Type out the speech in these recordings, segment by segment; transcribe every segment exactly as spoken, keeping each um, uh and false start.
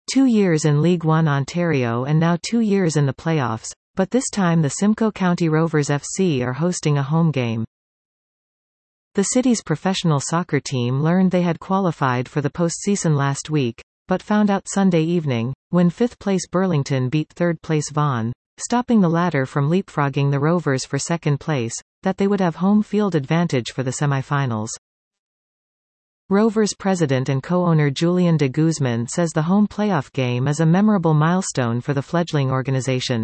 Two years in League One Ontario and now two years in the playoffs, but this time the Simcoe County Rovers F C are hosting a home game. The city's professional soccer team learned they had qualified for the postseason last week, but found out Sunday evening, when fifth-place Burlington beat third-place Vaughan, stopping the latter from leapfrogging the Rovers for second place, that they would have home field advantage for the semifinals. Rovers president and co-owner Julian de Guzman says the home playoff game is a memorable milestone for the fledgling organization.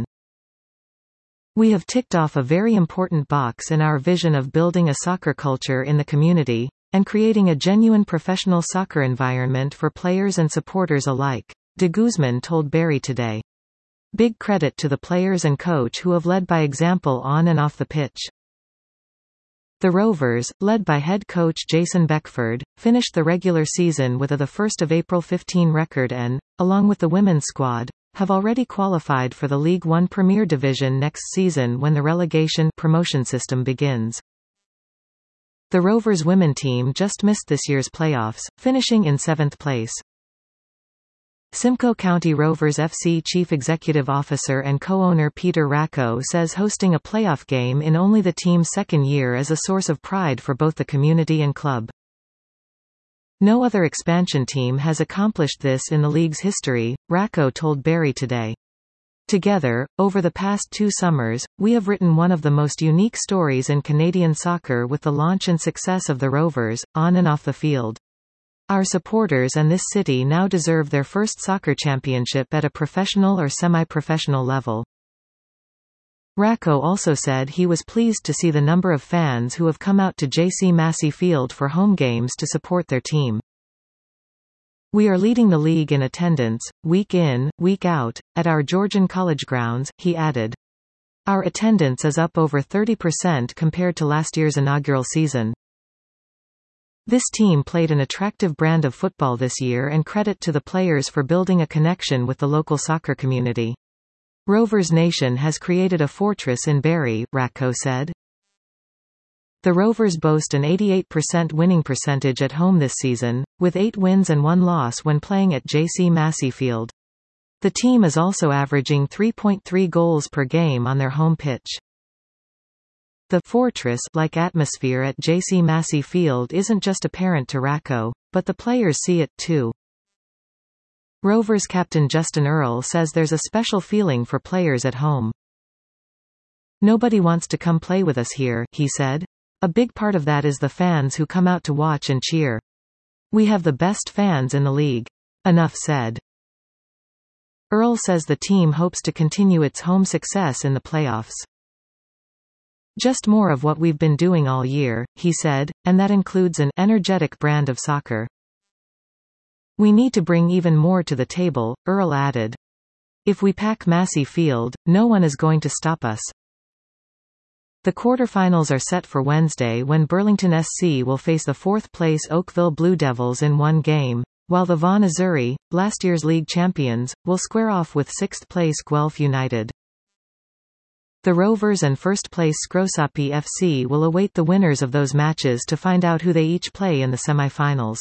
We have ticked off a very important box in our vision of building a soccer culture in the community, and creating a genuine professional soccer environment for players and supporters alike, de Guzman told Barrie Today. Big credit to the players and coach who have led by example on and off the pitch. The Rovers, led by head coach Jason Beckford, finished the regular season with a the first of April fifteen record and, along with the women's squad, have already qualified for the League One Premier Division next season when the relegation promotion system begins. The Rovers women team just missed this year's playoffs, finishing in seventh place. Simcoe County Rovers F C Chief Executive Officer and co-owner Peter Racco says hosting a playoff game in only the team's second year is a source of pride for both the community and club. No other expansion team has accomplished this in the league's history, Racco told Barrie Today. Together, over the past two summers, we have written one of the most unique stories in Canadian soccer with the launch and success of the Rovers, on and off the field. Our supporters and this city now deserve their first soccer championship at a professional or semi-professional level. Racco also said he was pleased to see the number of fans who have come out to J C Massey Field for home games to support their team. We are leading the league in attendance, week in, week out, at our Georgian College grounds, he added. Our attendance is up over thirty percent compared to last year's inaugural season. This team played an attractive brand of football this year, and credit to the players for building a connection with the local soccer community. Rovers Nation has created a fortress in Barrie, Racco said. The Rovers boast an eighty-eight percent winning percentage at home this season, with eight wins and one loss when playing at J C Massey Field. The team is also averaging three point three goals per game on their home pitch. The fortress-like atmosphere at J C Massey Field isn't just apparent to Racco, but the players see it too. Rovers captain Justin Earle says there's a special feeling for players at home. Nobody wants to come play with us here, he said. A big part of that is the fans who come out to watch and cheer. We have the best fans in the league. Enough said. Earle says the team hopes to continue its home success in the playoffs. Just more of what we've been doing all year, he said, and that includes an energetic brand of soccer. We need to bring even more to the table, Earle added. If we pack Massey Field, no one is going to stop us. The quarterfinals are set for Wednesday when Burlington S C will face the fourth-place Oakville Blue Devils in one game, while the Vaughan Azzurri, last year's league champions, will square off with sixth-place Guelph United. The Rovers and first-place Scrosoppi F C will await the winners of those matches to find out who they each play in the semi-finals.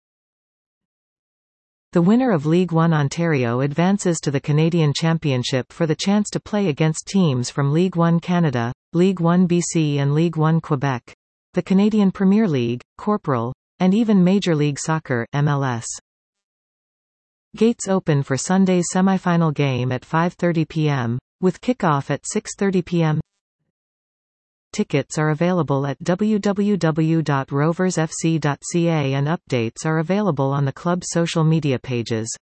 The winner of League One Ontario advances to the Canadian Championship for the chance to play against teams from League One Canada, League One B C and League One Quebec, the Canadian Premier League, Corporal, and even Major League Soccer M L S. Gates open for Sunday's semifinal game at five thirty p m, with kickoff at six thirty p m Tickets are available at w w w dot rovers f c dot c a and updates are available on the club's social media pages.